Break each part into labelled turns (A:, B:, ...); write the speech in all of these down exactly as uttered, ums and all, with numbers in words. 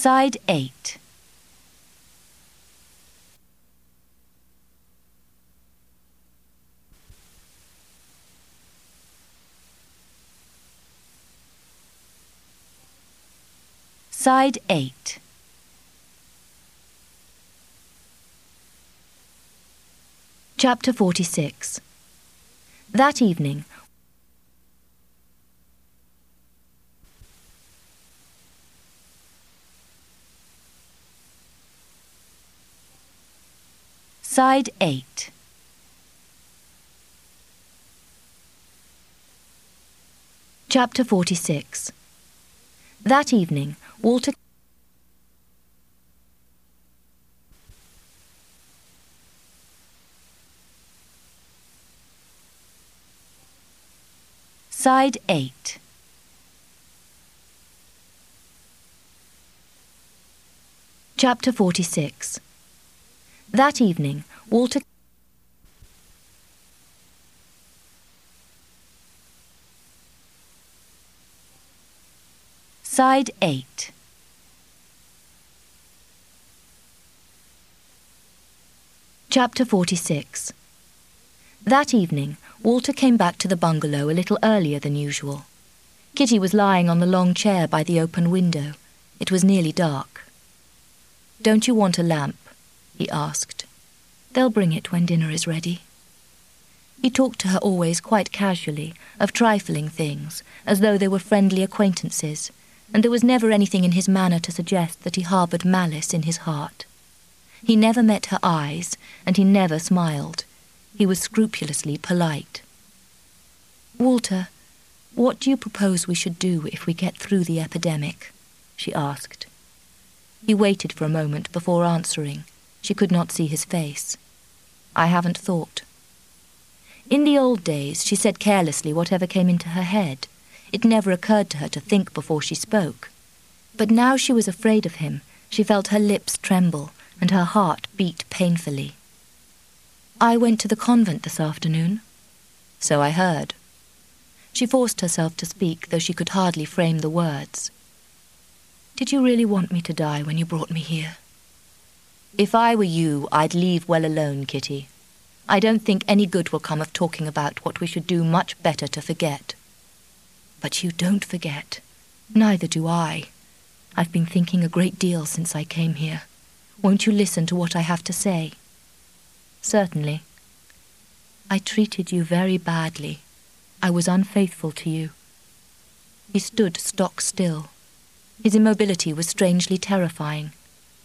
A: Side eight. Side eight. Chapter forty-six. That evening, Side eight. Chapter forty-six. That evening, Walter Side eight. Chapter forty-six. That evening, Walter Side eight. Chapter forty-six. That evening, Walter came back to the bungalow a little earlier than usual. Kitty was lying on the long chair by the open window. It was nearly dark. "Don't you want a lamp?" he asked. "They'll bring it when dinner is ready." He talked to her always quite casually, of trifling things, as though they were friendly acquaintances, and there was never anything in his manner to suggest that he harboured malice in his heart. He never met her eyes, and he never smiled. He was scrupulously polite. "Walter, what do you propose we should do if we get through the epidemic?" she asked. He waited for a moment before answering. She could not see his face. "I haven't thought." In the old days, she said carelessly whatever came into her head. It never occurred to her to think before she spoke. But now she was afraid of him. She felt her lips tremble, and her heart beat painfully. "I went to the convent this afternoon." "So I heard." She forced herself to speak, though she could hardly frame the words. "Did you really want me to die when you brought me here?" "If I were you, I'd leave well alone, Kitty. I don't think any good will come of talking about what we should do much better to forget." "But you don't forget. Neither do I. I've been thinking a great deal since I came here. Won't you listen to what I have to say?" "Certainly." "I treated you very badly. I was unfaithful to you." He stood stock still. His immobility was strangely terrifying.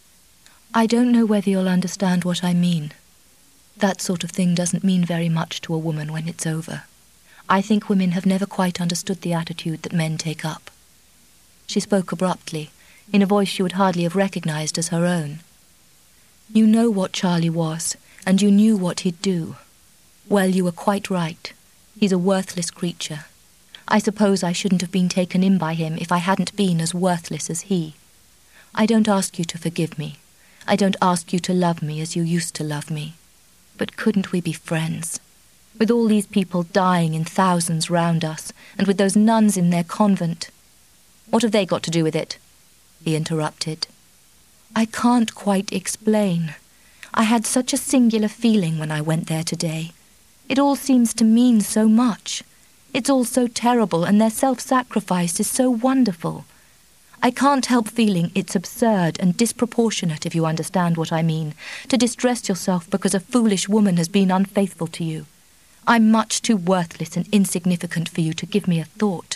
A: "I don't know whether you'll understand what I mean. That sort of thing doesn't mean very much to a woman when it's over. I think women have never quite understood the attitude that men take up." She spoke abruptly, in a voice she would hardly have recognized as her own. "You know what Charlie was, and you knew what he'd do. Well, you were quite right. He's a worthless creature. I suppose I shouldn't have been taken in by him if I hadn't been as worthless as he. I don't ask you to forgive me. I don't ask you to love me as you used to love me. But couldn't we be friends? With all these people dying in thousands round us, and with those nuns in their convent—" "What have they got to do with it?" he interrupted. "I can't quite explain. I had such a singular feeling when I went there today. It all seems to mean so much. It's all so terrible, and their self-sacrifice is so wonderful. I can't help feeling it's absurd and disproportionate, if you understand what I mean, to distress yourself because a foolish woman has been unfaithful to you. I'm much too worthless and insignificant for you to give me a thought."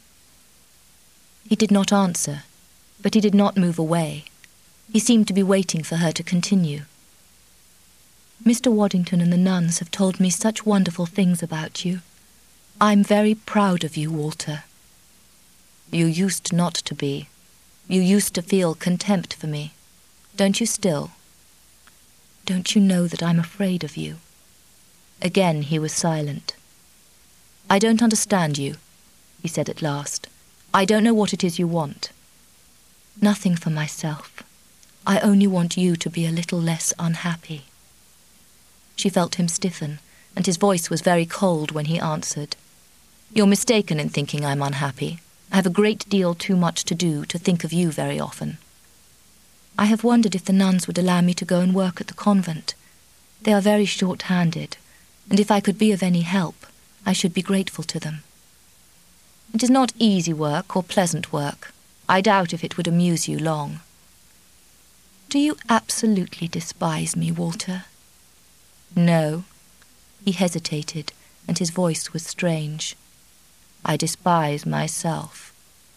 A: He did not answer, but he did not move away. He seemed to be waiting for her to continue. "Mister Waddington and the nuns have told me such wonderful things about you. I'm very proud of you, Walter." "You used not to be. You used to feel contempt for me. Don't you still?" "Don't you know that I'm afraid of you?" Again he was silent. "I don't understand you," he said at last. "I don't know what it is you want." "Nothing for myself. I only want you to be a little less unhappy." She felt him stiffen, and his voice was very cold when he answered. "You're mistaken in thinking I'm unhappy. I have a great deal too much to do to think of you very often." I have wondered if the nuns would allow me to go and work at the convent. They are very short-handed, and if I could be of any help, I should be grateful to them. It is not easy work or pleasant work. I doubt if it would amuse you long. Do you absolutely despise me, Walter? No. He hesitated, and his voice was strange. I despise myself.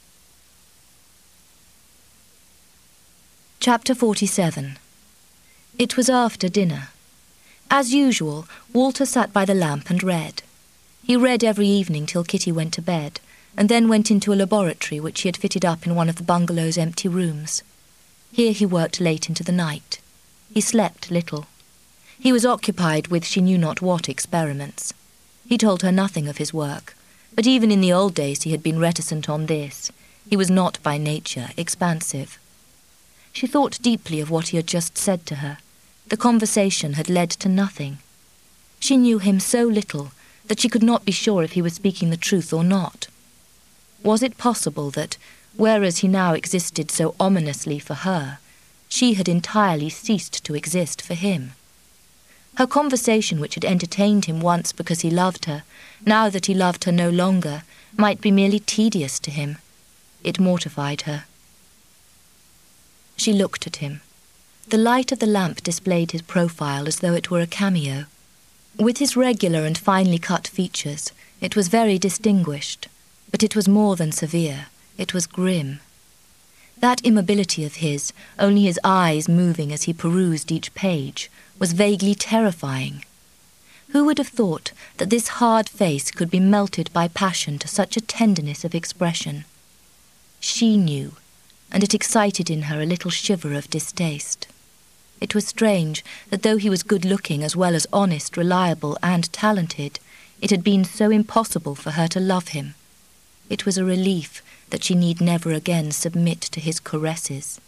A: Chapter forty-seven. It was after dinner. As usual, Walter sat by the lamp and read. He read every evening till Kitty went to bed, and then went into a laboratory which he had fitted up in one of the bungalow's empty rooms. Here he worked late into the night. He slept little. He was occupied with she knew not what experiments. He told her nothing of his work, but even in the old days he had been reticent on this. He was not by nature expansive. She thought deeply of what he had just said to her. The conversation had led to nothing. She knew him so little that she could not be sure if he was speaking the truth or not. Was it possible that, whereas he now existed so ominously for her, she had entirely ceased to exist for him? Her conversation, which had entertained him once because he loved her, now that he loved her no longer, might be merely tedious to him. It mortified her. She looked at him. The light of the lamp displayed his profile as though it were a cameo. With his regular and finely cut features, it was very distinguished, but it was more than severe, it was grim. That immobility of his, only his eyes moving as he perused each page, was vaguely terrifying. Who would have thought that this hard face could be melted by passion to such a tenderness of expression? She knew, and it excited in her a little shiver of distaste. It was strange that though he was good-looking as well as honest, reliable, and talented, it had been so impossible for her to love him. It was a relief that she need never again submit to his caresses.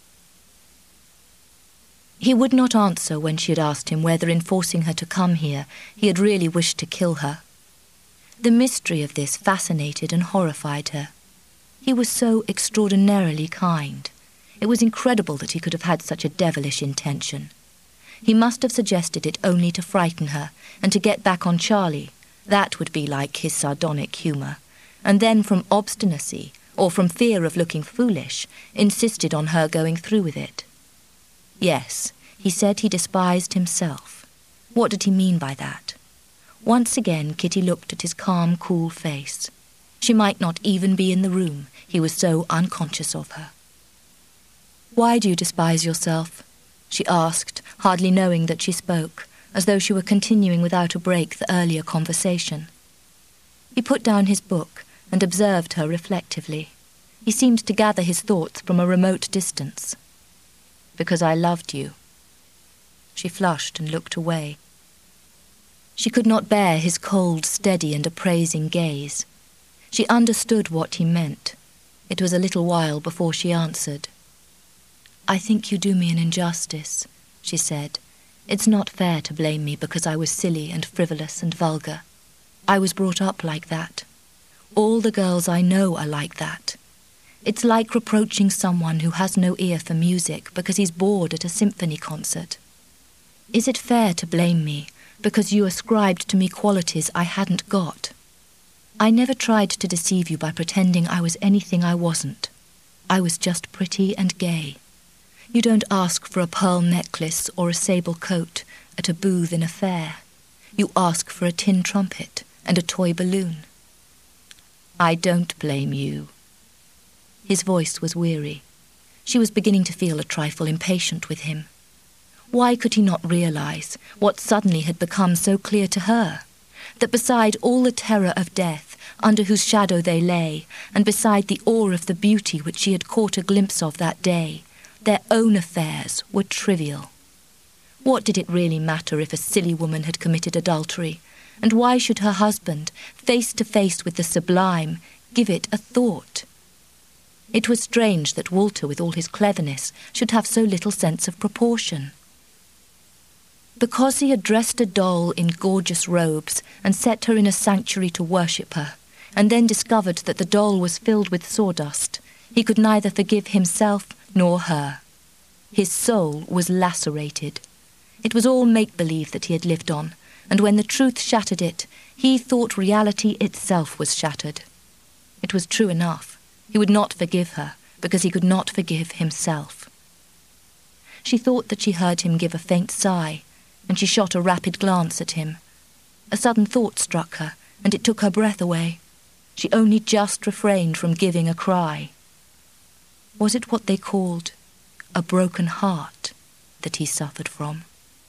A: He would not answer when she had asked him whether in forcing her to come here he had really wished to kill her. The mystery of this fascinated and horrified her. He was so extraordinarily kind. It was incredible that he could have had such a devilish intention. He must have suggested it only to frighten her and to get back on Charlie. That would be like his sardonic humour. And then from obstinacy, or from fear of looking foolish, insisted on her going through with it. Yes, he said he despised himself. What did he mean by that? Once again Kitty looked at his calm, cool face. She might not even be in the room, he was so unconscious of her. "Why do you despise yourself?" she asked, hardly knowing that she spoke, as though she were continuing without a break the earlier conversation. He put down his book and observed her reflectively. He seemed to gather his thoughts from a remote distance. "Because I loved you." She flushed and looked away. She could not bear his cold, steady and appraising gaze. She understood what he meant. It was a little while before she answered. "I think you do me an injustice," she said. "It's not fair to blame me because I was silly and frivolous and vulgar. I was brought up like that. All the girls I know are like that. It's like reproaching someone who has no ear for music because he's bored at a symphony concert. Is it fair to blame me because you ascribed to me qualities I hadn't got? I never tried to deceive you by pretending I was anything I wasn't. I was just pretty and gay. You don't ask for a pearl necklace or a sable coat at a booth in a fair. You ask for a tin trumpet and a toy balloon. I don't blame you." His voice was weary. She was beginning to feel a trifle impatient with him. Why could he not realize what suddenly had become so clear to her? That beside all the terror of death, under whose shadow they lay, and beside the awe of the beauty which she had caught a glimpse of that day, their own affairs were trivial. What did it really matter if a silly woman had committed adultery? And why should her husband, face to face with the sublime, give it a thought? It was strange that Walter, with all his cleverness, should have so little sense of proportion. Because he had dressed a doll in gorgeous robes and set her in a sanctuary to worship her, and then discovered that the doll was filled with sawdust, he could neither forgive himself nor her. His soul was lacerated. It was all make-believe that he had lived on, and when the truth shattered it, he thought reality itself was shattered. It was true enough. He would not forgive her, because he could not forgive himself. She thought that she heard him give a faint sigh, and she shot a rapid glance at him. A sudden thought struck her, and it took her breath away. She only just refrained from giving a cry. Was it what they called a broken heart that he suffered from?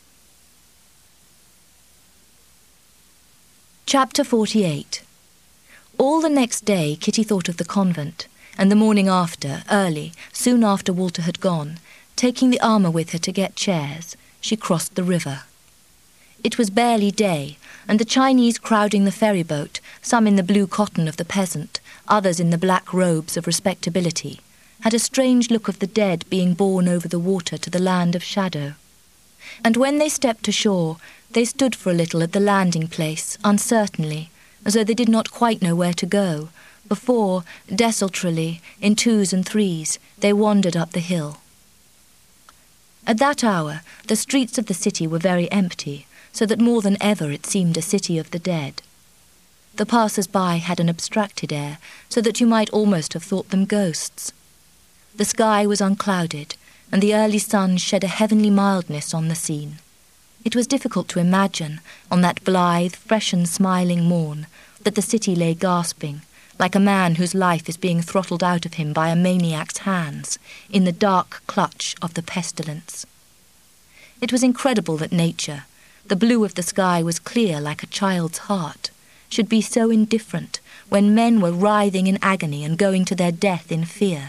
A: Chapter forty-eight. All the next day Kitty thought of the convent, and the morning after, early, soon after Walter had gone, taking the armour with her to get chairs, she crossed the river. It was barely day, and the Chinese crowding the ferry-boat, some in the blue cotton of the peasant, others in the black robes of respectability, had a strange look of the dead being borne over the water to the land of shadow. And when they stepped ashore, they stood for a little at the landing place, uncertainly, as though they did not quite know where to go, before, desultorily, in twos and threes, they wandered up the hill. At that hour, the streets of the city were very empty, so that more than ever it seemed a city of the dead. The passers-by had an abstracted air, so that you might almost have thought them ghosts. The sky was unclouded, and the early sun shed a heavenly mildness on the scene. It was difficult to imagine, on that blithe, fresh and smiling morn, that the city lay gasping, like a man whose life is being throttled out of him by a maniac's hands, in the dark clutch of the pestilence. It was incredible that nature, the blue of the sky was clear like a child's heart, should be so indifferent when men were writhing in agony and going to their death in fear.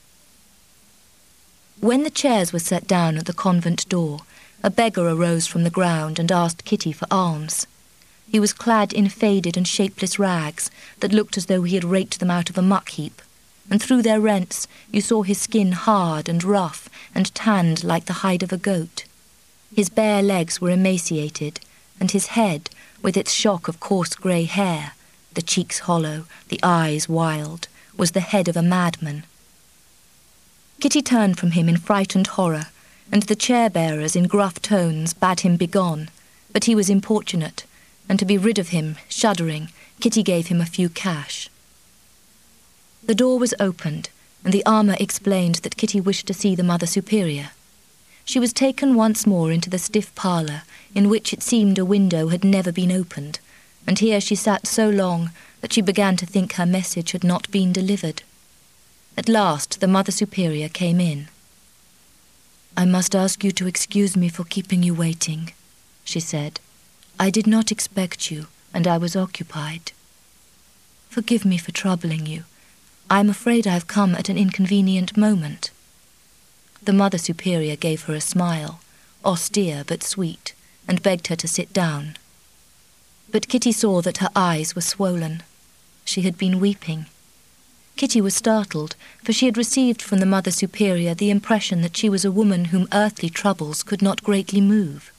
A: When the chairs were set down at the convent door, a beggar arose from the ground and asked Kitty for alms. He was clad in faded and shapeless rags that looked as though he had raked them out of a muck-heap, and through their rents you saw his skin hard and rough and tanned like the hide of a goat. His bare legs were emaciated, and his head, with its shock of coarse grey hair, the cheeks hollow, the eyes wild, was the head of a madman. Kitty turned from him in frightened horror, and the chair-bearers in gruff tones bade him begone, but he was importunate, and to be rid of him, shuddering, Kitty gave him a few cash. The door was opened, and the armour explained that Kitty wished to see the Mother Superior. She was taken once more into the stiff parlour, in which it seemed a window had never been opened, and here she sat so long that she began to think her message had not been delivered. At last the Mother Superior came in. "I must ask you to excuse me for keeping you waiting," she said. "I did not expect you, and I was occupied. Forgive me for troubling you. I am afraid I have come at an inconvenient moment." The Mother Superior gave her a smile, austere but sweet, and begged her to sit down. But Kitty saw that her eyes were swollen. She had been weeping. Kitty was startled, for she had received from the Mother Superior the impression that she was a woman whom earthly troubles could not greatly move.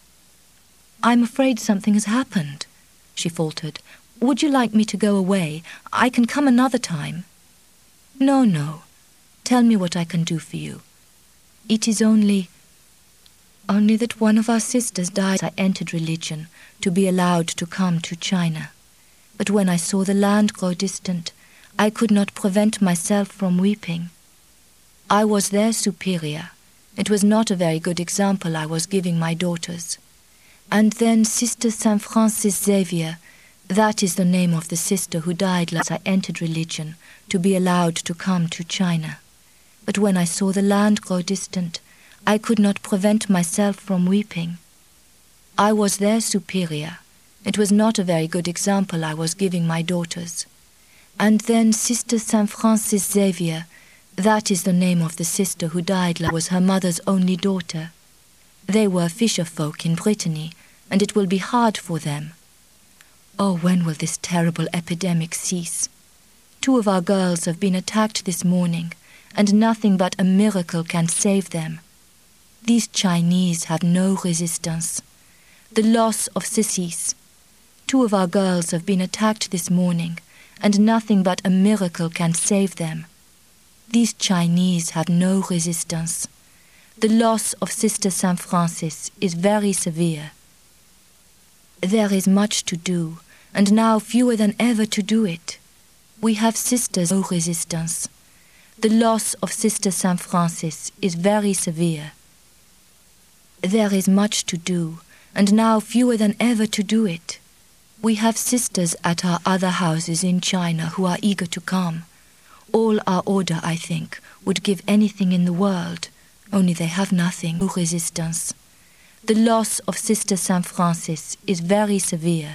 A: "I'm afraid something has happened," she faltered. "Would you like me to go away? I can come another time." "No, no. Tell me what I can do for you. It is only... only that one of our sisters died. I entered religion to be allowed to come to China. But when I saw the land grow distant, I could not prevent myself from weeping. I was their superior. It was not a very good example I was giving my daughters. And then Sister Saint Francis Xavier, that is the name of the sister who died last I entered religion to be allowed to come to China. But when I saw the land grow distant, I could not prevent myself from weeping. I was their superior. It was not a very good example I was giving my daughters. And then Sister Saint Francis Xavier, that is the name of the sister who died last, was her mother's only daughter. They were fisher folk in Brittany, and it will be hard for them. Oh, when will this terrible epidemic cease? Two of our girls have been attacked this morning, and nothing but a miracle can save them. These Chinese have no resistance. The loss of Cécile. Two of our girls have been attacked this morning, and nothing but a miracle can save them. These Chinese have no resistance. The loss of Sister Saint Francis is very severe. There is much to do, and now fewer than ever to do it. We have sisters aux resistance. The loss of Sister Saint Francis is very severe. There is much to do, and now fewer than ever to do it. We have sisters at our other houses in China who are eager to come. All our order, I think, would give anything in the world, only they have nothing aux resistance. The loss of Sister Saint Francis is very severe.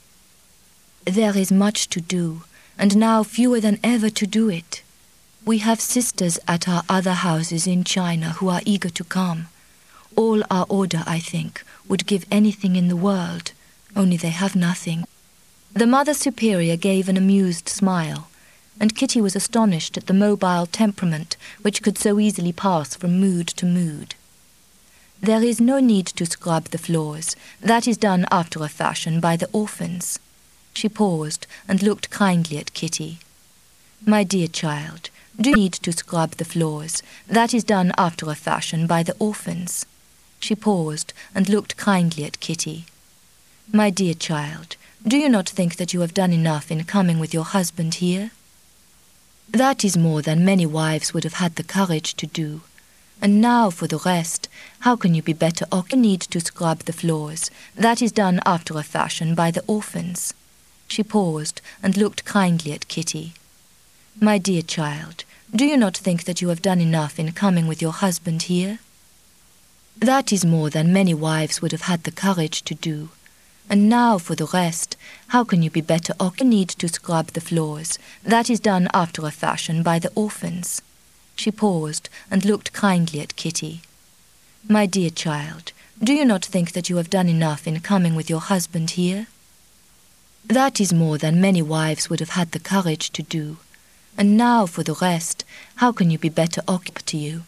A: There is much to do, and now fewer than ever to do it. We have sisters at our other houses in China who are eager to come. All our order, I think, would give anything in the world, only they have nothing. The Mother Superior gave an amused smile, and Kitty was astonished at the mobile temperament which could so easily pass from mood to mood. There is no need to scrub the floors. That is done after a fashion by the orphans. She paused and looked kindly at Kitty. My dear child, do you need to scrub the floors? That is done after a fashion by the orphans. She paused and looked kindly at Kitty. My dear child, do you not think that you have done enough in coming with your husband here? That is more than many wives would have had the courage to do. And now for the rest, how can you be better off? You need to scrub the floors. That is done after a fashion by the orphans. She paused and looked kindly at Kitty. My dear child, do you not think that you have done enough in coming with your husband here? That is more than many wives would have had the courage to do. And now for the rest, how can you be better off? You need to scrub the floors. That is done after a fashion by the orphans. She paused and looked kindly at Kitty. My dear child, do you not think that you have done enough in coming with your husband here? That is more than many wives would have had the courage to do. And now for the rest, how can you be better off to you?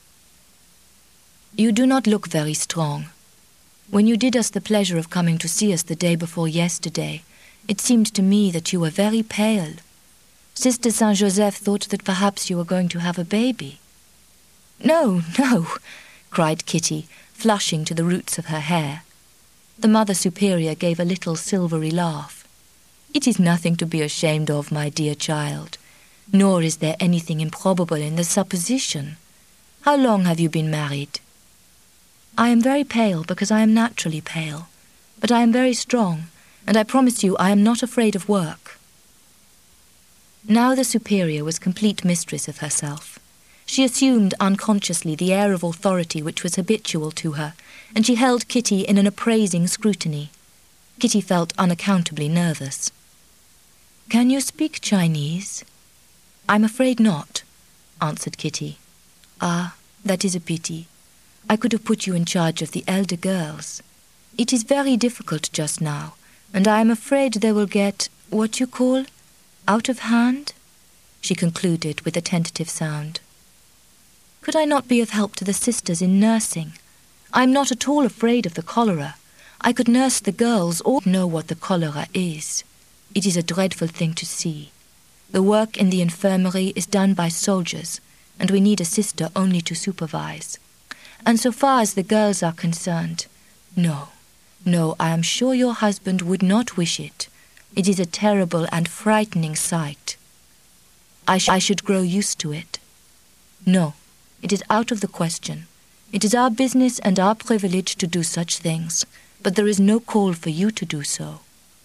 A: You do not look very strong. When you did us the pleasure of coming to see us the day before yesterday, it seemed to me that you were very pale. Sister Saint Joseph thought that perhaps you were going to have a baby. No, no, cried Kitty, flushing to the roots of her hair. The Mother Superior gave a little silvery laugh. It is nothing to be ashamed of, my dear child, nor is there anything improbable in the supposition. How long have you been married? I am very pale because I am naturally pale, but I am very strong, and I promise you I am not afraid of work. Now the Superior was complete mistress of herself. She assumed unconsciously the air of authority which was habitual to her, and she held Kitty in an appraising scrutiny. Kitty felt unaccountably nervous. Can you speak Chinese? I'm afraid not, answered Kitty. Ah, that is a pity. I could have put you in charge of the elder girls. It is very difficult just now, and I am afraid they will get, what you call, out of hand, she concluded with a tentative sound. Could I not be of help to the sisters in nursing? I am not at all afraid of the cholera. I could nurse the girls or know what the cholera is. It is a dreadful thing to see. The work in the infirmary is done by soldiers, and we need a sister only to supervise. And so far as the girls are concerned, no, no, I am sure your husband would not wish it. It is a terrible and frightening sight. I, sh- I should grow used to it. No, it is out of the question. It is our business and our privilege to do such things, but there is no call for you to do so.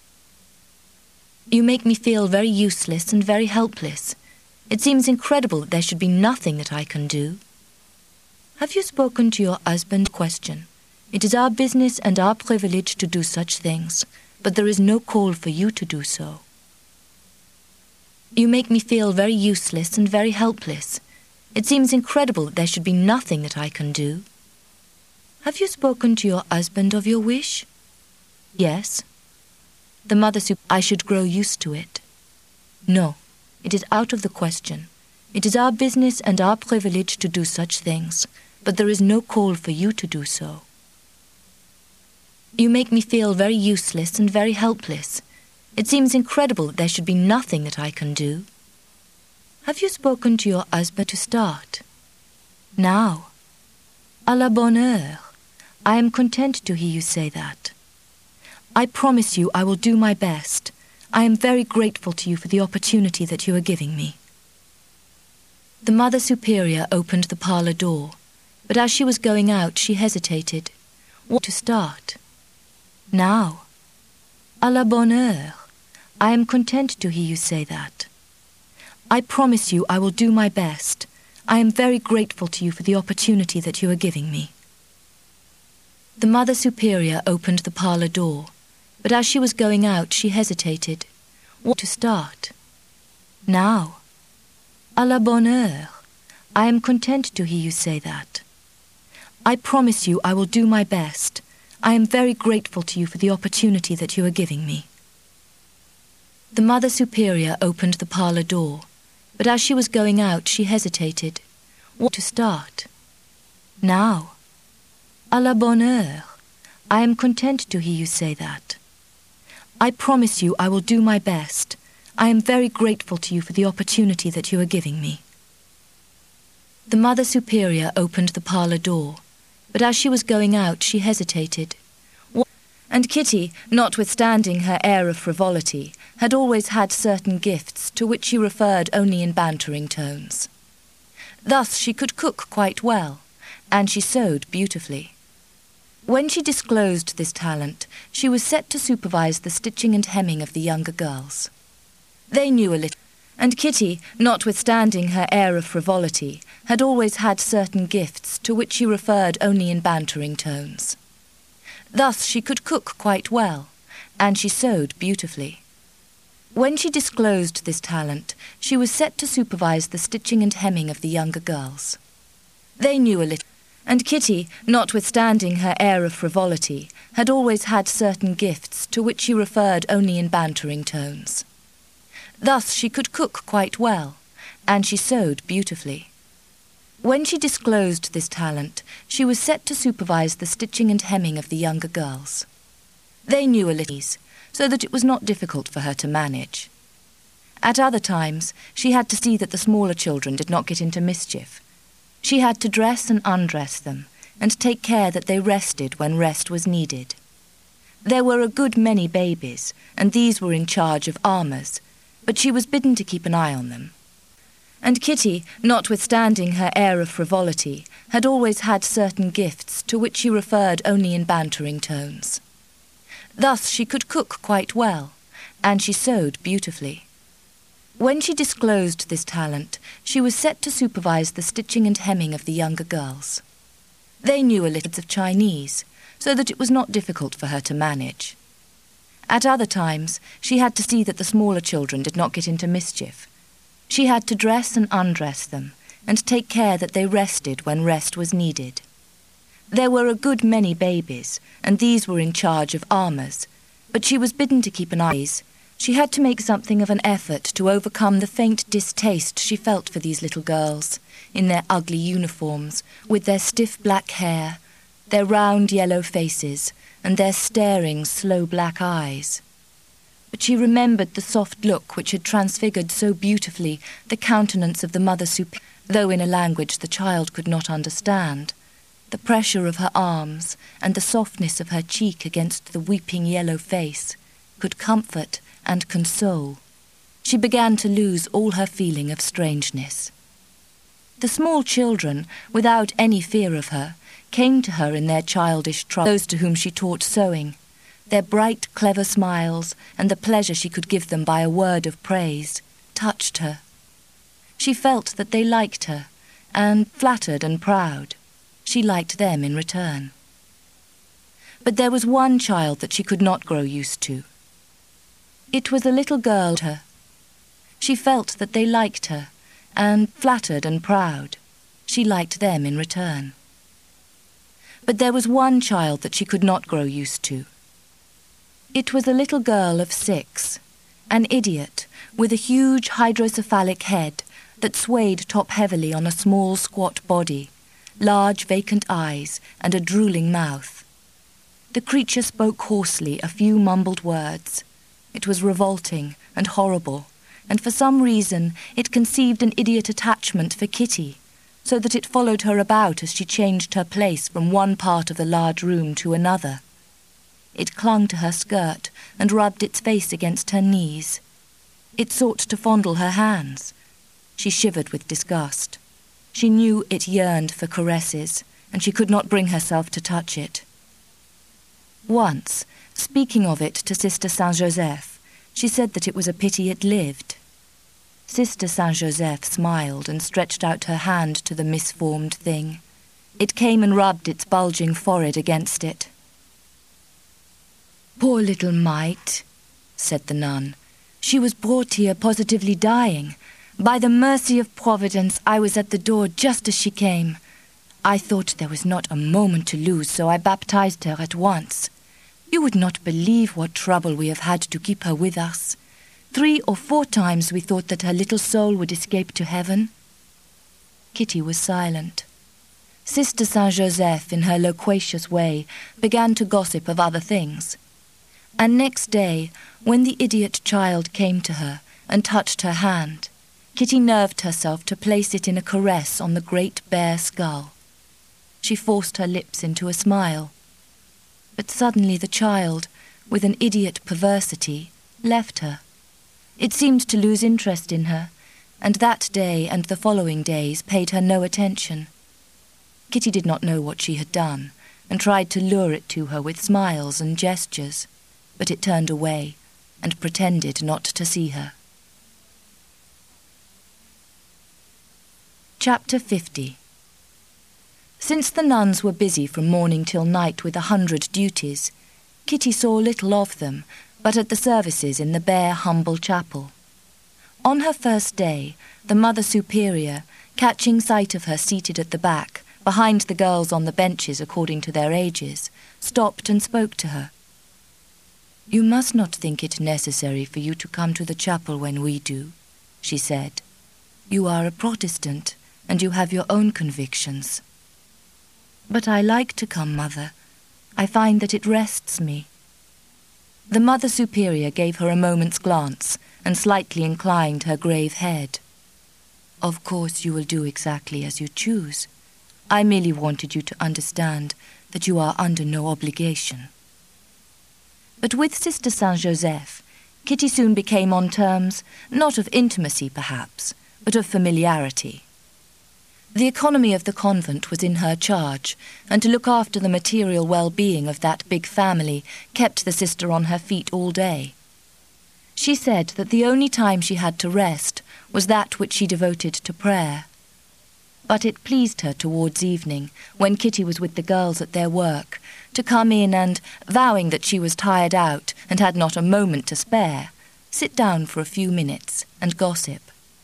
A: You make me feel very useless and very helpless. It seems incredible that there should be nothing that I can do. Have you spoken to your husband? Question. It is our business and our privilege to do such things, but there is no call for you to do so. You make me feel very useless and very helpless. It seems incredible that there should be nothing that I can do. Have you spoken to your husband of your wish? Yes. The Mother Superior, I should grow used to it. No, it is out of the question. It is our business and our privilege to do such things, but there is no call for you to do so. You make me feel very useless and very helpless. It seems incredible that there should be nothing that I can do. Have you spoken to your husband to start? Now. À la bonne heure. I am content to hear you say that. I promise you I will do my best. I am very grateful to you for the opportunity that you are giving me. The Mother Superior opened the parlour door, but as she was going out she hesitated. What to start? Now. À la bonne heure. I am content to hear you say that. I promise you I will do my best. I am very grateful to you for the opportunity that you are giving me. The Mother Superior opened the parlour door, but as she was going out she hesitated. What to start? Now. À la bonne heure. I am content to hear you say that. I promise you I will do my best. I am very grateful to you for the opportunity that you are giving me. The Mother Superior opened the parlour door, but as she was going out she hesitated. What to start? Now. À la bonne heure. I am content to hear you say that. I promise you I will do my best. I am very grateful to you for the opportunity that you are giving me. The Mother Superior opened the parlour door, but as she was going out she hesitated. What? And Kitty, notwithstanding her air of frivolity, had always had certain gifts to which she referred only in bantering tones. Thus she could cook quite well, and she sewed beautifully. When she disclosed this talent, she was set to supervise the stitching and hemming of the younger girls. They knew a little, and Kitty, notwithstanding her air of frivolity, had always had certain gifts to which she referred only in bantering tones. Thus she could cook quite well, and she sewed beautifully. When she disclosed this talent, she was set to supervise the stitching and hemming of the younger girls. They knew a little, and Kitty, notwithstanding her air of frivolity, had always had certain gifts to which she referred only in bantering tones. Thus she could cook quite well, and she sewed beautifully. When she disclosed this talent, she was set to supervise the stitching and hemming of the younger girls. They knew a little, so that it was not difficult for her to manage. At other times, she had to see that the smaller children did not get into mischief. She had to dress and undress them, and take care that they rested when rest was needed. There were a good many babies, and these were in charge of Alma's, but she was bidden to keep an eye on them. And Kitty, notwithstanding her air of frivolity, had always had certain gifts to which she referred only in bantering tones. Thus she could cook quite well, and she sewed beautifully. When she disclosed this talent, she was set to supervise the stitching and hemming of the younger girls. They knew a little of Chinese, so that it was not difficult for her to manage. At other times, she had to see that the smaller children did not get into mischief. She had to dress and undress them, and take care that they rested when rest was needed. There were a good many babies, and these were in charge of Alma's, but she was bidden to keep an eye. She had to make something of an effort to overcome the faint distaste she felt for these little girls, in their ugly uniforms, with their stiff black hair, their round yellow faces, and their staring, slow black eyes. But she remembered the soft look which had transfigured so beautifully the countenance of the Mother Superior, though in a language the child could not understand. The pressure of her arms and the softness of her cheek against the weeping yellow face could comfort and console. She began to lose all her feeling of strangeness. The small children, without any fear of her, came to her in their childish trouble, those to whom she taught sewing. Their bright, clever smiles and the pleasure she could give them by a word of praise touched her. She felt that they liked her, and, flattered and proud, she liked them in return. But there was one child that she could not grow used to. It was a little girl. Her. She felt that they liked her, and, flattered and proud, she liked them in return. But there was one child that she could not grow used to. It was a little girl of six, an idiot with a huge hydrocephalic head that swayed top-heavily on a small squat body, large vacant eyes and a drooling mouth. The creature spoke hoarsely a few mumbled words. It was revolting and horrible, and for some reason it conceived an idiot attachment for Kitty, so that it followed her about as she changed her place from one part of the large room to another. It clung to her skirt and rubbed its face against her knees. It sought to fondle her hands. She shivered with disgust. She knew it yearned for caresses, and she could not bring herself to touch it. Once, speaking of it to Sister Saint-Joseph, she said that it was a pity it lived. Sister Saint-Joseph smiled and stretched out her hand to the misformed thing. It came and rubbed its bulging forehead against it. "Poor little mite," said the nun. "She was brought here positively dying. By the mercy of Providence, I was at the door just as she came. I thought there was not a moment to lose, so I baptized her at once. You would not believe what trouble we have had to keep her with us. Three or four times we thought that her little soul would escape to heaven." Kitty was silent. Sister Saint-Joseph, in her loquacious way, began to gossip of other things. And next day, when the idiot child came to her and touched her hand, Kitty nerved herself to place it in a caress on the great bare skull. She forced her lips into a smile. But suddenly the child, with an idiot perversity, left her. It seemed to lose interest in her, and that day and the following days paid her no attention. Kitty did not know what she had done, and tried to lure it to her with smiles and gestures, but it turned away and pretended not to see her. Chapter fifty. Since the nuns were busy from morning till night with a hundred duties, Kitty saw little of them, but at the services in the bare, humble chapel. On her first day, the Mother Superior, catching sight of her seated at the back, behind the girls on the benches according to their ages, stopped and spoke to her. "You must not think it necessary for you to come to the chapel when we do," she said. "You are a Protestant, and you have your own convictions." "But I like to come, Mother. I find that it rests me." The Mother Superior gave her a moment's glance and slightly inclined her grave head. "Of course you will do exactly as you choose. I merely wanted you to understand that you are under no obligation." But with Sister Saint-Joseph, Kitty soon became on terms, not of intimacy perhaps, but of familiarity. The economy of the convent was in her charge, and to look after the material well-being of that big family kept the sister on her feet all day. She said that the only time she had to rest was that which she devoted to prayer. But it pleased her towards evening, when Kitty was with the girls at their work, to come in and, vowing that she was tired out and had not a moment to spare, sit down for a few minutes and gossip.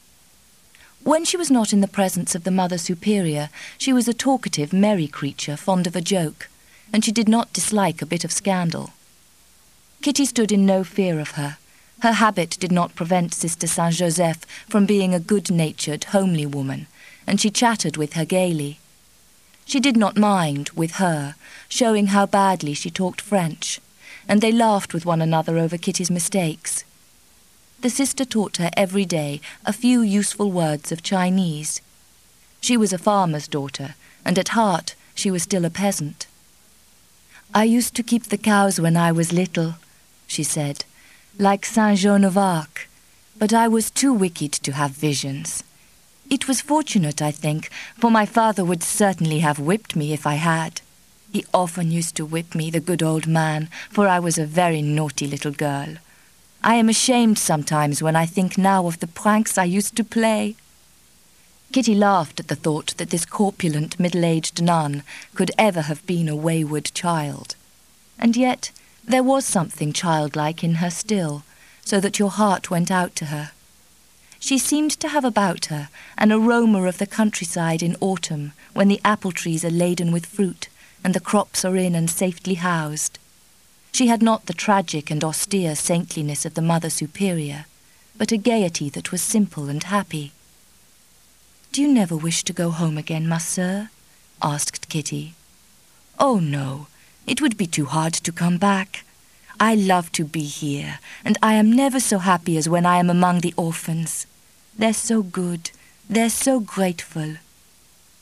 A: When she was not in the presence of the Mother Superior, she was a talkative, merry creature, fond of a joke, and she did not dislike a bit of scandal. Kitty stood in no fear of her. Her habit did not prevent Sister Saint-Joseph from being a good-natured, homely woman, and she chattered with her gaily. She did not mind, with her, showing how badly she talked French, and they laughed with one another over Kitty's mistakes. The sister taught her every day a few useful words of Chinese. She was a farmer's daughter, and at heart she was still a peasant. "I used to keep the cows when I was little," she said, "like Saint Joan of Arc, but I was too wicked to have visions. It was fortunate, I think, for my father would certainly have whipped me if I had. He often used to whip me, the good old man, for I was a very naughty little girl. I am ashamed sometimes when I think now of the pranks I used to play." Kitty laughed at the thought that this corpulent, middle-aged nun could ever have been a wayward child. And yet there was something childlike in her still, so that your heart went out to her. She seemed to have about her an aroma of the countryside in autumn, when the apple trees are laden with fruit, and the crops are in and safely housed. She had not the tragic and austere saintliness of the Mother Superior, but a gaiety that was simple and happy. "Do you never wish to go home again, ma sœur?" asked Kitty. "Oh, no. It would be too hard to come back. I love to be here, and I am never so happy as when I am among the orphans. They're so good, they're so grateful."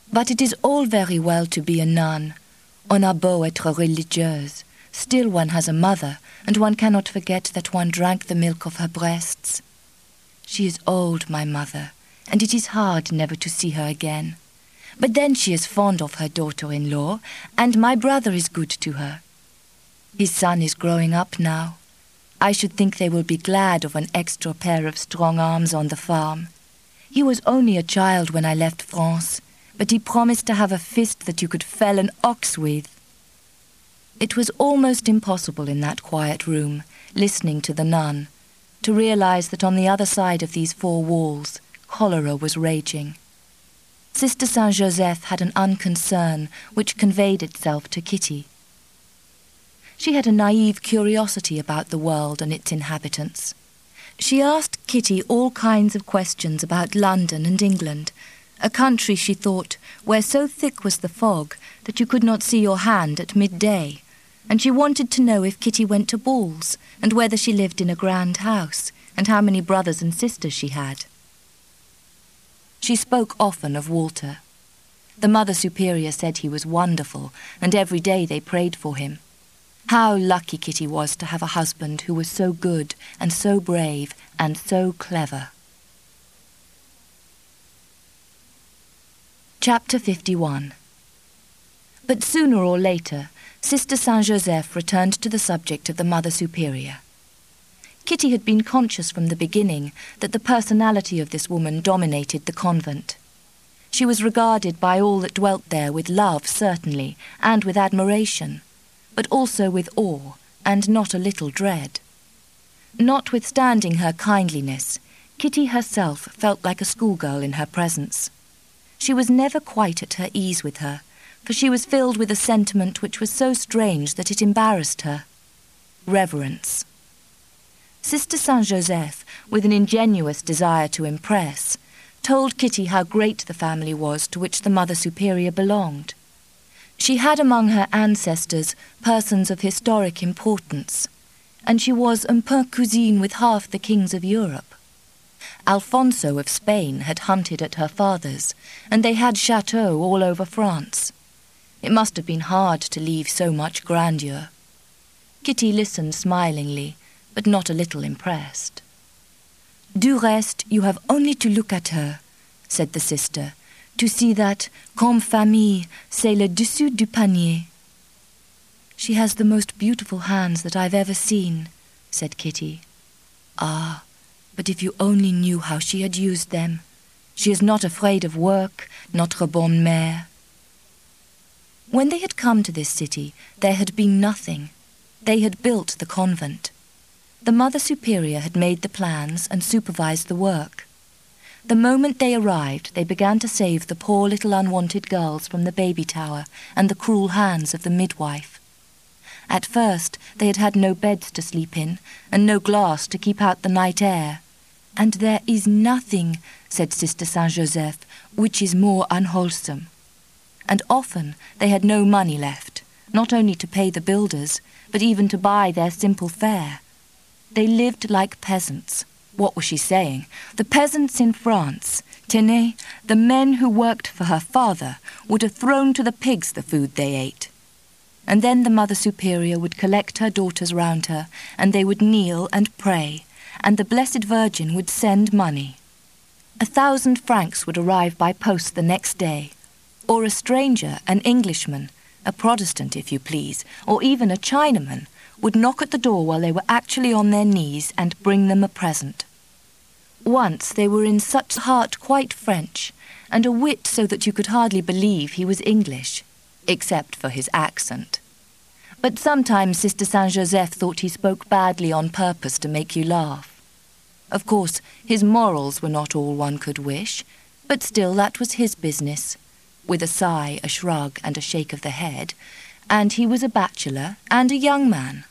A: But it is all very well to be a nun. On a beau être religieuse. Still one has a mother, and one cannot forget that one drank the milk of her breasts. She is old, my mother, and it is hard never to see her again. But then she is fond of her daughter-in-law, and my brother is good to her. His son is growing up now. I should think they will be glad of an extra pair of strong arms on the farm. He was only a child when I left France, but he promised to have a fist that you could fell an ox with. It was almost impossible in that quiet room, listening to the nun, to realize that on the other side of these four walls, cholera was raging. Sister Saint-Joseph had an unconcern which conveyed itself to Kitty. She had a naive curiosity about the world and its inhabitants. She asked Kitty all kinds of questions about London and England, a country, she thought, where so thick was the fog that you could not see your hand at midday, and she wanted to know if Kitty went to balls, and whether she lived in a grand house, and how many brothers and sisters she had. She spoke often of Walter. The Mother Superior said he was wonderful, and every day they prayed for him. How lucky Kitty was to have a husband who was so good and so brave and so clever. Chapter fifty-one. But sooner or later, Sister Saint-Joseph returned to the subject of the Mother Superior. Kitty had been conscious from the beginning that the personality of this woman dominated the convent. She was regarded by all that dwelt there with love, certainly, and with admiration, but also with awe and not a little dread. Notwithstanding her kindliness, Kitty herself felt like a schoolgirl in her presence. She was never quite at her ease with her, for she was filled with a sentiment which was so strange that it embarrassed her. Reverence. Sister Saint-Joseph, with an ingenuous desire to impress, told Kitty how great the family was to which the Mother Superior belonged. She had among her ancestors persons of historic importance, and she was un peu cousine with half the kings of Europe. Alfonso of Spain had hunted at her father's, and they had chateaux all over France. It must have been hard to leave so much grandeur. Kitty listened smilingly, but not a little impressed. Du reste, you have only to look at her, said the sister, to see that, comme famille, c'est le dessous du panier. She has the most beautiful hands that I've ever seen, said Kitty. Ah, but if you only knew how she had used them. She is not afraid of work, notre bonne mère. When they had come to this city, there had been nothing. They had built the convent. The Mother Superior had made the plans and supervised the work. The moment they arrived, they began to save the poor little unwanted girls from the baby tower and the cruel hands of the midwife. At first, they had had no beds to sleep in, and no glass to keep out the night air. And there is nothing, said Sister Saint-Joseph, which is more unwholesome. And often they had no money left, not only to pay the builders, but even to buy their simple fare. They lived like peasants. What was she saying? The peasants in France, tenez, the men who worked for her father, would have thrown to the pigs the food they ate. And then the Mother Superior would collect her daughters round her, and they would kneel and pray, and the Blessed Virgin would send money. A thousand francs would arrive by post the next day, or a stranger, an Englishman, a Protestant if you please, or even a Chinaman, would knock at the door while they were actually on their knees and bring them a present. Once they were in such heart quite French, and a wit so that you could hardly believe he was English, except for his accent. But sometimes Sister Saint-Joseph thought he spoke badly on purpose to make you laugh. Of course, his morals were not all one could wish, but still that was his business, with a sigh, a shrug, and a shake of the head, and he was a bachelor and a young man.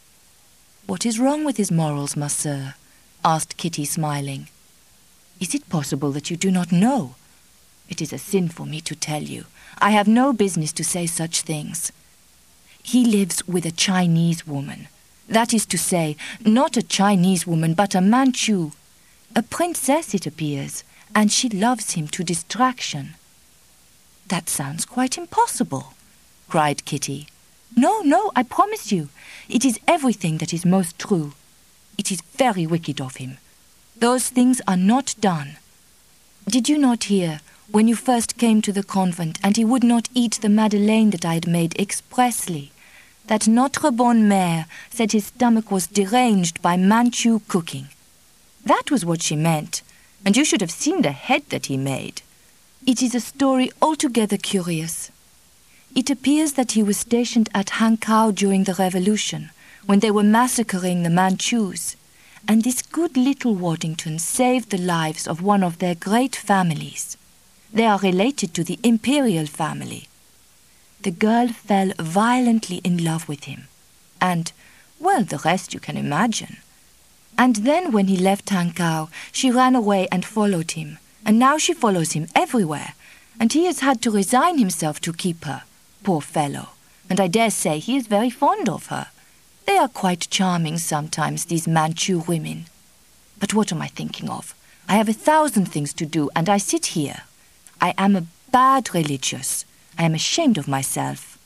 A: "What is wrong with his morals, ma sœur?" asked Kitty, smiling. "Is it possible that you do not know? It is a sin for me to tell you. I have no business to say such things. He lives with a Chinese woman. That is to say, not a Chinese woman, but a Manchu. A princess, it appears, and she loves him to distraction." "That sounds quite impossible," cried Kitty. "No, no, I promise you. It is everything that is most true. It is very wicked of him. Those things are not done. Did you not hear, when you first came to the convent and he would not eat the madeleine that I had made expressly, that Notre Bonne Mère said his stomach was deranged by Manchu cooking? That was what she meant, and you should have seen the head that he made. It is a story altogether curious. It appears that he was stationed at Hankow during the Revolution, when they were massacring the Manchus, and this good little Waddington saved the lives of one of their great families. They are related to the imperial family. The girl fell violently in love with him, and, well, the rest you can imagine. And then when he left Hankow, she ran away and followed him, and now she follows him everywhere, and he has had to resign himself to keep her, poor fellow, and I dare say he is very fond of her. They are quite charming sometimes, these Manchu women. But what am I thinking of? I have a thousand things to do, and I sit here. I am a bad religious. I am ashamed of myself.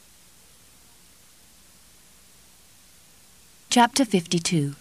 A: Chapter fifty-two.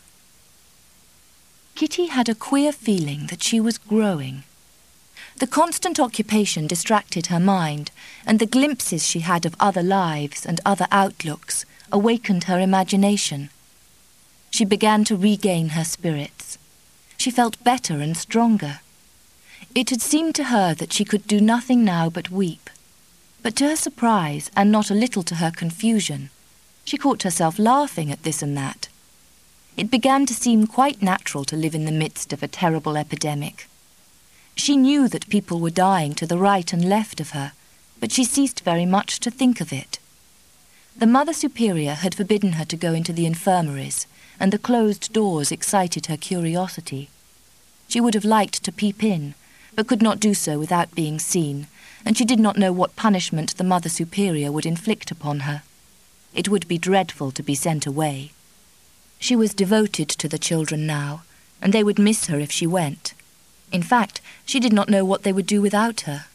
A: Kitty had a queer feeling that she was growing. The constant occupation distracted her mind, and the glimpses she had of other lives and other outlooks awakened her imagination. She began to regain her spirits. She felt better and stronger. It had seemed to her that she could do nothing now but weep. But to her surprise, and not a little to her confusion, she caught herself laughing at this and that. It began to seem quite natural to live in the midst of a terrible epidemic. She knew that people were dying to the right and left of her, but she ceased very much to think of it. The Mother Superior had forbidden her to go into the infirmaries, and the closed doors excited her curiosity. She would have liked to peep in, but could not do so without being seen, and she did not know what punishment the Mother Superior would inflict upon her. It would be dreadful to be sent away. She was devoted to the children now, and they would miss her if she went. In fact, she did not know what they would do without her.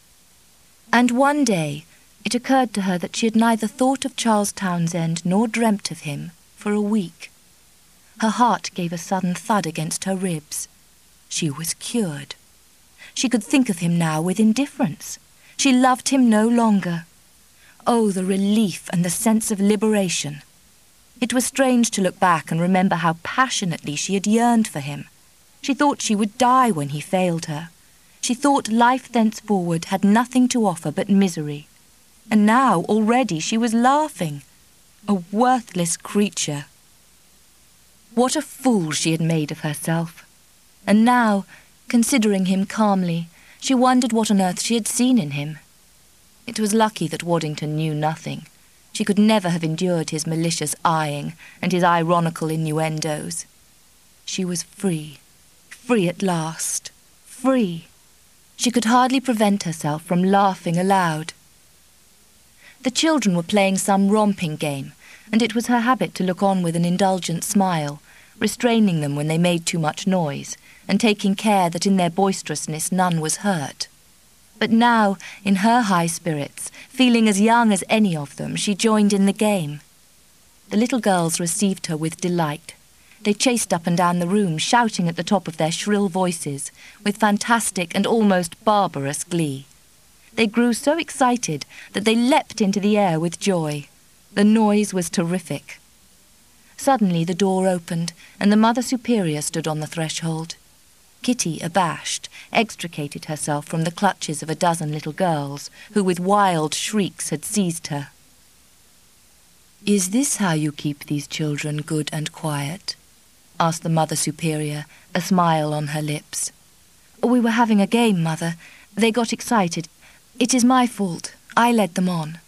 A: And one day it occurred to her that she had neither thought of Charles Townsend nor dreamt of him for a week. Her heart gave a sudden thud against her ribs. She was cured. She could think of him now with indifference. She loved him no longer. Oh, the relief and the sense of liberation! It was strange to look back and remember how passionately she had yearned for him. She thought she would die when he failed her. She thought life thenceforward had nothing to offer but misery. And now, already, she was laughing. A worthless creature. What a fool she had made of herself. And now, considering him calmly, she wondered what on earth she had seen in him. It was lucky that Waddington knew nothing. She could never have endured his malicious eyeing and his ironical innuendos. She was free. Free at last. Free. She could hardly prevent herself from laughing aloud. The children were playing some romping game, and it was her habit to look on with an indulgent smile, restraining them when they made too much noise, and taking care that in their boisterousness none was hurt. But now, in her high spirits, feeling as young as any of them, she joined in the game. The little girls received her with delight. They chased up and down the room, shouting at the top of their shrill voices, with fantastic and almost barbarous glee. They grew so excited that they leapt into the air with joy. The noise was terrific. Suddenly the door opened, and the Mother Superior stood on the threshold. Kitty, abashed, extricated herself from the clutches of a dozen little girls, who with wild shrieks had seized her. "Is this how you keep these children good and quiet?" asked the Mother Superior, a smile on her lips. "We were having a game, Mother. They got excited. It is my fault. I led them on."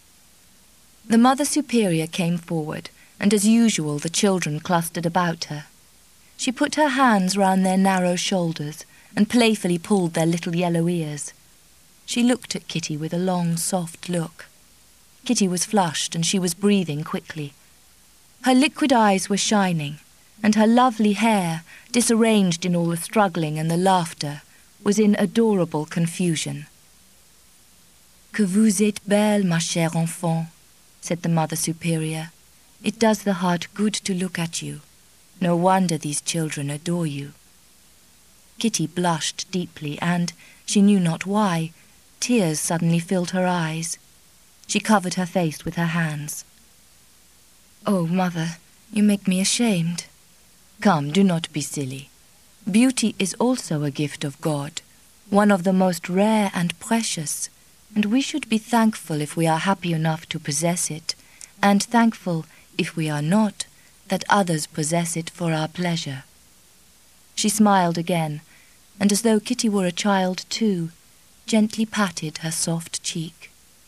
A: The Mother Superior came forward, and as usual the children clustered about her. She put her hands round their narrow shoulders and playfully pulled their little yellow ears. She looked at Kitty with a long, soft look. Kitty was flushed and she was breathing quickly. Her liquid eyes were shining, and her lovely hair, disarranged in all the struggling and the laughter, was in adorable confusion. Que vous êtes belle, ma chère enfant, said the Mother Superior. It does the heart good to look at you. No wonder these children adore you. Kitty blushed deeply and, she knew not why, tears suddenly filled her eyes. She covered her face with her hands. Oh, Mother, you make me ashamed. Come, do not be silly. Beauty is also a gift of God, one of the most rare and precious, and we should be thankful if we are happy enough to possess it, and thankful, if we are not, that others possess it for our pleasure. She smiled again, and as though Kitty were a child too, gently patted her soft cheek.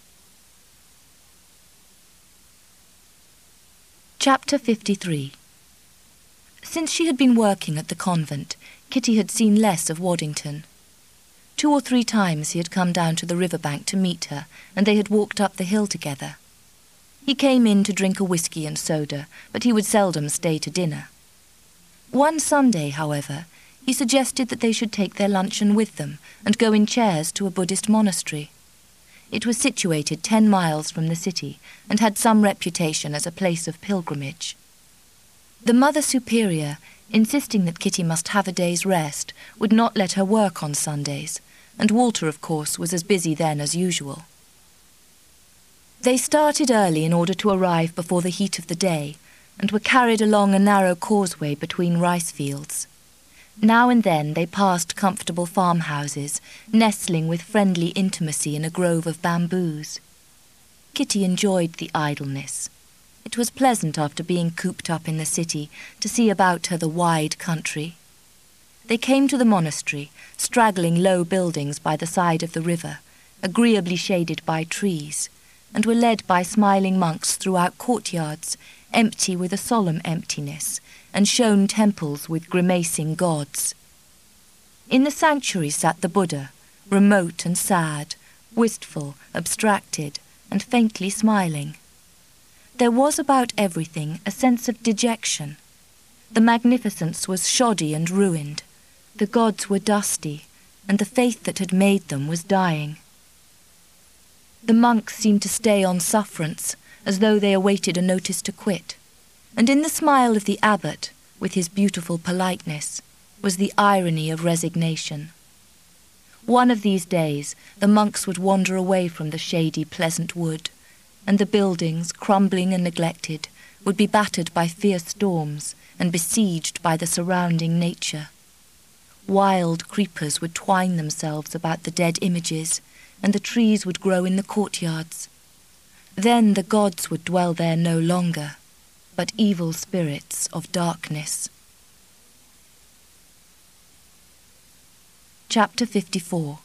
A: Chapter fifty-three. Since she had been working at the convent, Kitty had seen less of Waddington. Two or three times he had come down to the riverbank to meet her, and they had walked up the hill together. He came in to drink a whisky and soda, but he would seldom stay to dinner. One Sunday, however, he suggested that they should take their luncheon with them and go in chairs to a Buddhist monastery. It was situated ten miles from the city and had some reputation as a place of pilgrimage. The Mother Superior, insisting that Kitty must have a day's rest, would not let her work on Sundays, and Walter, of course, was as busy then as usual. They started early in order to arrive before the heat of the day, and were carried along a narrow causeway between rice fields. Now and then they passed comfortable farmhouses, nestling with friendly intimacy in a grove of bamboos. Kitty enjoyed the idleness. It was pleasant after being cooped up in the city to see about her the wide country. They came to the monastery, straggling low buildings by the side of the river, agreeably shaded by trees, and were led by smiling monks throughout courtyards, empty with a solemn emptiness, and shown temples with grimacing gods. In the sanctuary sat the Buddha, remote and sad, wistful, abstracted, and faintly smiling. There was about everything a sense of dejection. The magnificence was shoddy and ruined, the gods were dusty, and the faith that had made them was dying. The monks seemed to stay on sufferance, as though they awaited a notice to quit, and in the smile of the abbot, with his beautiful politeness, was the irony of resignation. One of these days the monks would wander away from the shady, pleasant wood, and the buildings, crumbling and neglected, would be battered by fierce storms and besieged by the surrounding nature. Wild creepers would twine themselves about the dead images, and the trees would grow in the courtyards. Then the gods would dwell there no longer, but evil spirits of darkness. Chapter fifty-four.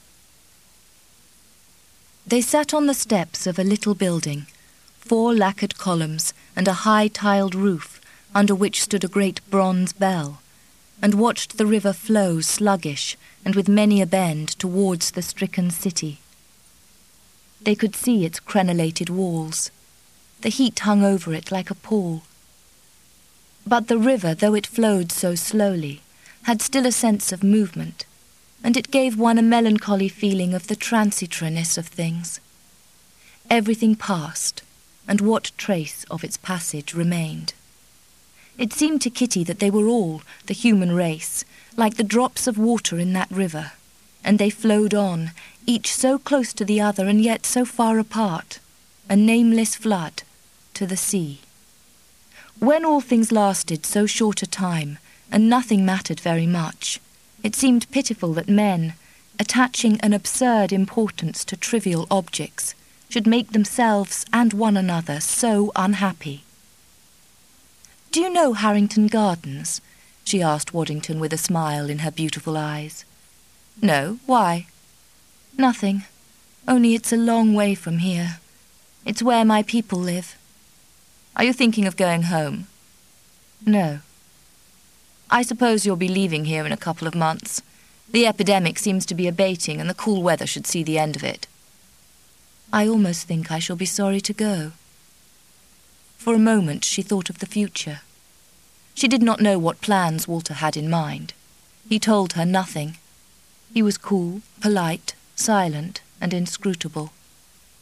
A: They sat on the steps of a little building, four lacquered columns and a high tiled roof under which stood a great bronze bell, and watched the river flow sluggish and with many a bend towards the stricken city. They could see its crenellated walls. The heat hung over it like a pall. But the river, though it flowed so slowly, had still a sense of movement, and it gave one a melancholy feeling of the transitoriness of things. Everything passed, and what trace of its passage remained? It seemed to Kitty that they were all, the human race, like the drops of water in that river, and they flowed on, each so close to the other and yet so far apart, a nameless flood, to the sea. When all things lasted so short a time, and nothing mattered very much, it seemed pitiful that men, attaching an absurd importance to trivial objects, should make themselves and one another so unhappy. "Do you know Harrington Gardens?" she asked Waddington with a smile in her beautiful eyes. "No, why?" "Nothing, only it's a long way from here. It's where my people live." "Are you thinking of going home?" "No." "I suppose you'll be leaving here in a couple of months. The epidemic seems to be abating and the cool weather should see the end of it." "I almost think I shall be sorry to go." For a moment she thought of the future. She did not know what plans Walter had in mind. He told her nothing. He was cool, polite, silent, and inscrutable.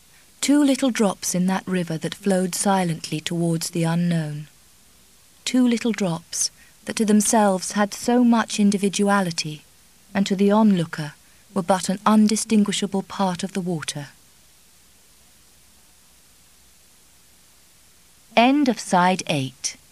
A: Two little drops in that river that flowed silently towards the unknown. Two little drops that to themselves had so much individuality, and to the onlooker were but an undistinguishable part of the water. End of side eight.